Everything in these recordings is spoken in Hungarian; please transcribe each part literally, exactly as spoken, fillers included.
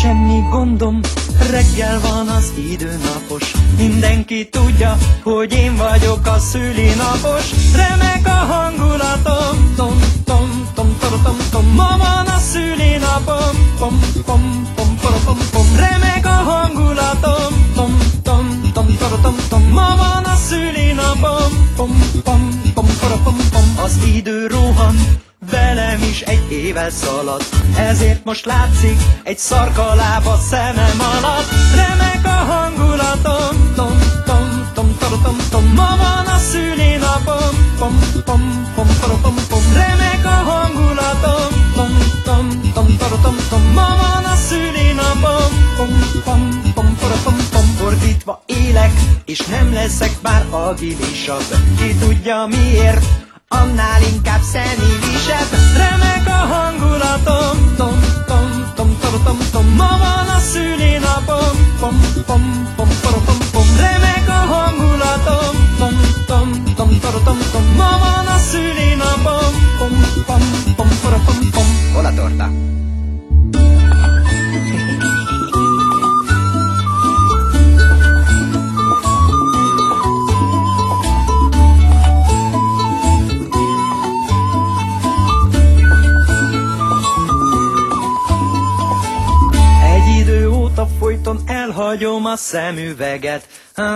semmi gondom, reggel van az idő napos. Mindenki tudja, hogy én vagyok a szülinapos. Remek a hangulatom, tom, tom, tom, tom, tom, tom. Ma van a szülinapom, pom, pom, pom, pom, pom, pom. Remek a hangulatom, tom, tom, tom, tom, tom, tom. Ma van a szülinapom, pom, pom, pom, pom, pom, pom. Az idő rohan, velem is egy éve szaladt, ezért most látszik egy szarkaláb a szemem alatt. Remek a hangulatom, tom, tom, tom, tom, tom, tom. Ma van a szülinapom, pom, pom, pom, pom, pom, pom. Remek a hangulatom, tom, tom, tom, tom, tom, tom. Ma van a szülinapom, pom, pom, pom, pom, pom, pom. Fordítva élek, és nem leszek már agilisabb. Ki tudja miért, annál inkább szenilisebb. Remek a hangulatom, tom, tom, tom, tom, tom, tom. Ma van a szülinapom, pom, pom, pom, pom, pom, pom. Remek a hangulatom, tom, tom, tom, tom, tom, tom. Ma van a szülinapom, pom, pom, pom, pom, pom, pom. Hol a torta? Folyton elhagyom a szemüveget,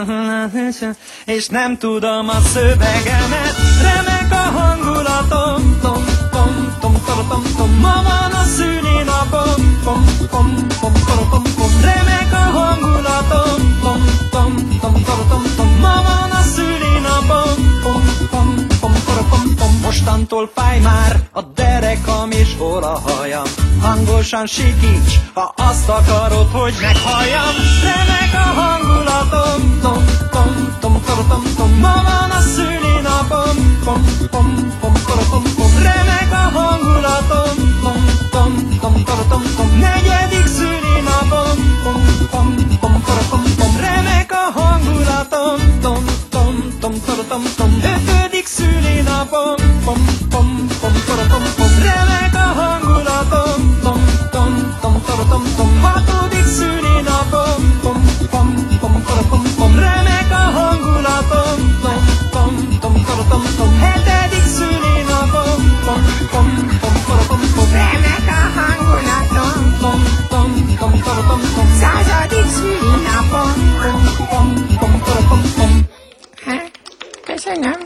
és nem tudom a szövegemet. Remek a hangulatom, tom, tom, tom, tom, tom, tom. Ma van a szülinapom, pom, pom, pom, pom, pom, pom. Remek a hangulatom, tom, tom, tom, tom, tom, tom. Ma van a szülinapom, pom, pom, pom, pom, pom, pom. Mostantól fáj már a derekam és hol a hajam. Hangosan sikíts, ha azt akarod, hogy meghalljam. Remek a hangulatom, tom, tom, tom, tom, tom, tom. Ma van a szülinapom, pom, pom, pom, pom, pom, pom. Remek a hangulatom, tom, tom, tom, tom, tom, tom. Negyedik szülinapom, pom, pom, pom, pom, pom, pom. Remek a hangulatom, tom, tom, tom, tom, tom, tom. Ötödik szülinapom, pom, pom, pom, pom, pom, pom. Remek a hangulatom, tom, tom, tom, tom, tom, tom. Hatodik szülinapom, pom, pom, pom, pom, pom, pom. Remek a hangulatom, tom, tom, tom, tom, tom, tom. Hetedik szülinapom, pom, pom, pom, pom, pom, pom. Remek a hangulatom, tom, tom, tom, tom, tom, tom. századik szülinapom, pom, pom, pom, pom, pom, pom. Hát, köszönöm.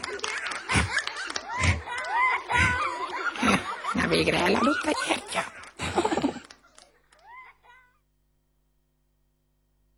Na végre elaludt a gyertya.